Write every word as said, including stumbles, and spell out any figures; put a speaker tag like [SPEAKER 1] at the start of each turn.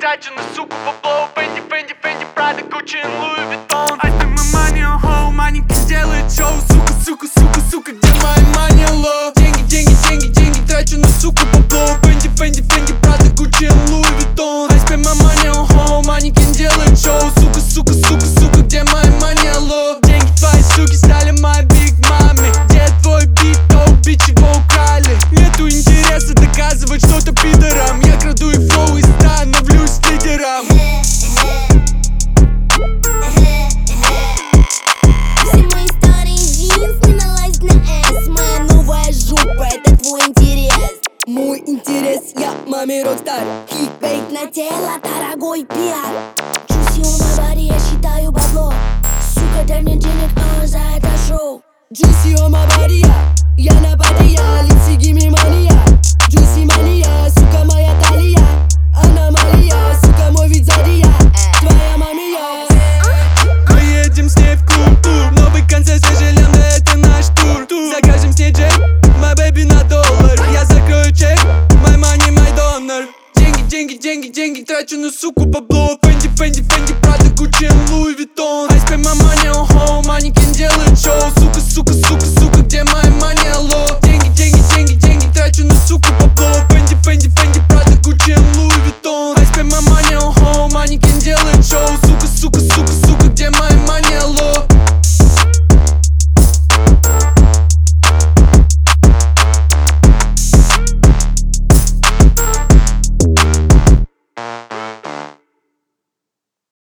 [SPEAKER 1] трачу на суку бабло. Фенди, Фенди, Фенди, Прада, Гуччи, Луи Виттон. I spend my money on hoe, маленький делает шоу. Сука, сука, сука, сука, где моя money low? Деньги, деньги, деньги, деньги, трачу на суку бабло. Фенди, Фенди, Фенди, Прада, Гуччи, Луи Виттон. I spend my money on hoe, маленький делает шоу. Сука, сука, сука, сука, где моя money low? Деньги твои суки стали моей биг маме. Где твой бит, то бич его украли. Нету интереса доказывать что-то пидорам. Я краду и флоу и становлюсь лидером.
[SPEAKER 2] Все мои старые джинсы не налазят на эс. Моя новая жопа, это твой интерес. Мой интерес, я маме рокстар. Кликбейт на тело, дорогой пиар. Juicy on my body, я считаю бабло. Сука, дай мне денег, а за это шоу. Juicy on my body, я, я на паре, я лици, give me money, я. Juicy money, я, сука, моя талия. Аномалия, сука, мой вид сзади, я. Твоя мамия.
[SPEAKER 1] Мы едем с ней в клуб тур. Новый концерт, свежий лямбда, это наш тур. Закажем с ней джек, my baby на доллар. Я закрою чек, my money, my donor. Деньги, деньги, деньги, деньги, трачу на суку бабло. Фенди, Фенди, Фенди, Прада, Гуччи, Луи Виттон. I spend my money on home, манекен делает шоу. Сука, сука, сука,